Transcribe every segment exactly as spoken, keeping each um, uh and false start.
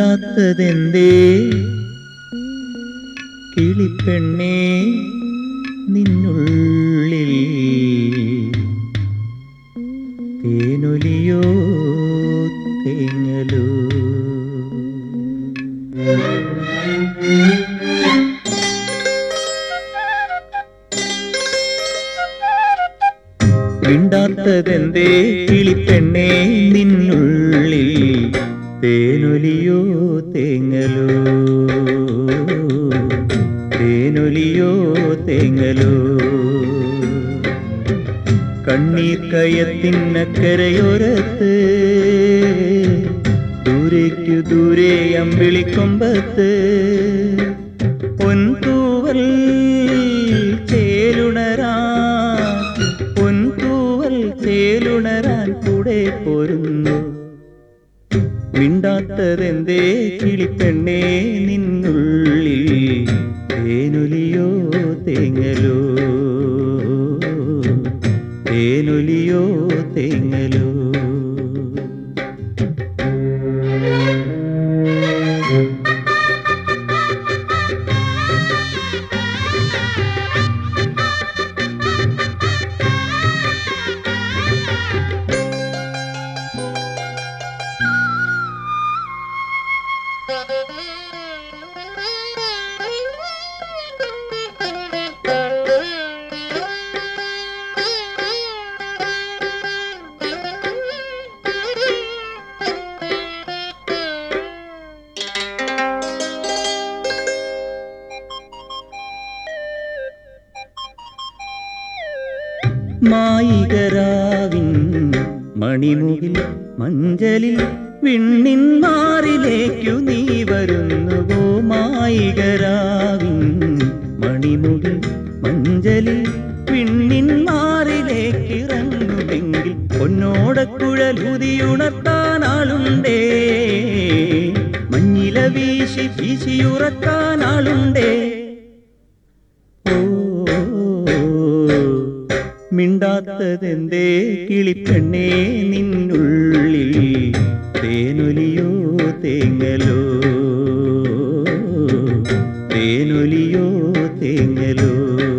മിണ്ടാത്തതെന്തേ കിളിപ്പെണ്ണേ നിന്നുള്ളിൽ തേനൊലിയോ തേങ്ങലോ മിണ്ടാത്തതെന്തേ കിളിപ്പെണ്ണേ നിന്നുള്ളിൽ തേനൊലിയോ തേങ്ങലോ തേനൊലിയോ തേങ്ങലോ കണ്ണീർ കയത്തിനക്കരയോരത്ത് ദൂരേക്കു ദൂരെ അമ്പിളിക്കൊമ്പത്ത് പൊൻതൂവൽ ചേലുണരാൻ പൊൻതൂവൽ ചേലുണരാൻ കൂടെ പോരുന്നു. മിണ്ടാത്തതെന്തേ കിളിപ്പെണ്ണേ നിന്നുള്ളിൽ തേനൊലിയോ തേങ്ങലോ തേനൊലിയോ തേങ്ങലോ മായികരാവിൻ മണിമുകിൽ മഞ്ചലിൽ വിണ്ണിൻ മാറിലേക്കു നീ വരുന്നുവോ. മായികരാവിൻ മണിമുകിൽ മഞ്ചലിൽ വിണ്ണിൻ മാറിലേക്കിറങ്ങുമെങ്കിൽ പൊന്നോടക്കുഴലുതിയുണർത്താൻ ആളുണ്ടേ, മഞ്ഞില വീശി വീശിയുറക്കാൻ ആളുണ്ടേ. മിണ്ടാത്തതെന്തേ കിളിപ്പെണ്ണേ നിന്നുള്ളിൽ തേനൊലിയോ തേങ്ങലോ തേനൊലിയോ തേങ്ങലോ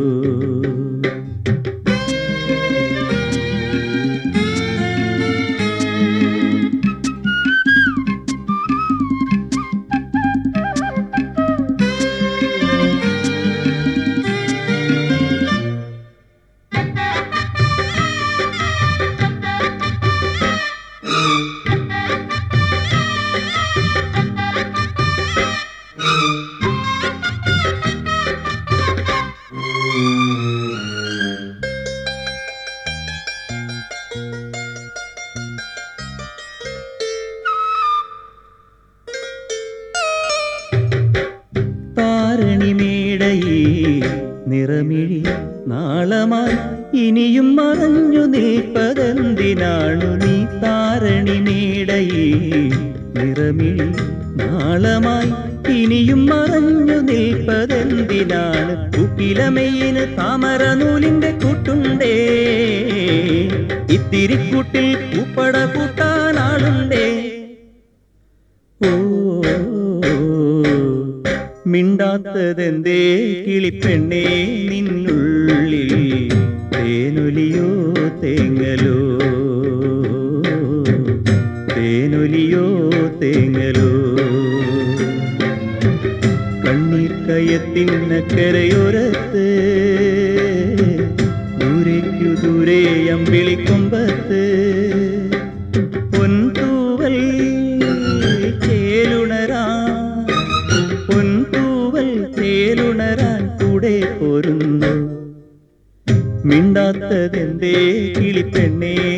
താരണിമേടയിൽ നിറമിഴി നാളമായി ഇനിയും മറഞ്ഞു നിൽപ്പതെന്തിനാണു നീ. താരണിമേടയിൽ നിറമിഴി നാളമായി ഇനിയും മറഞ്ഞു നിൽപ്പതെന്തിനാണ്. കുപ്പിലമയിന് താമര നൂലിന്റെ കൂട്ടുണ്ടേ, ഇത്തിരി കൂട്ടിൽ പൂപ്പട കൂട്ടാൻ ആളുണ്ടേ. ഓ മിണ്ടാത്തതെന്തേ കിളിപ്പെണ്ണേ നിന്നുള്ളിൽ തേനൊലിയോ തേങ്ങലോ തേനൊലിയോ തേങ്ങലോ കണ്ണീർ കയത്തിനക്കരയോരത്ത് ദൂരേക്കു ദൂരെ അമ്പിളിക്കൊമ്പത്ത് പൊൻതൂവൽ ചേലുണരാൻ പൊൻതൂവൽ ചേലുണരാൻ കൂടെ പോരുന്നു. മിണ്ടാത്തതെന്തേ കിളിപ്പെണ്ണേ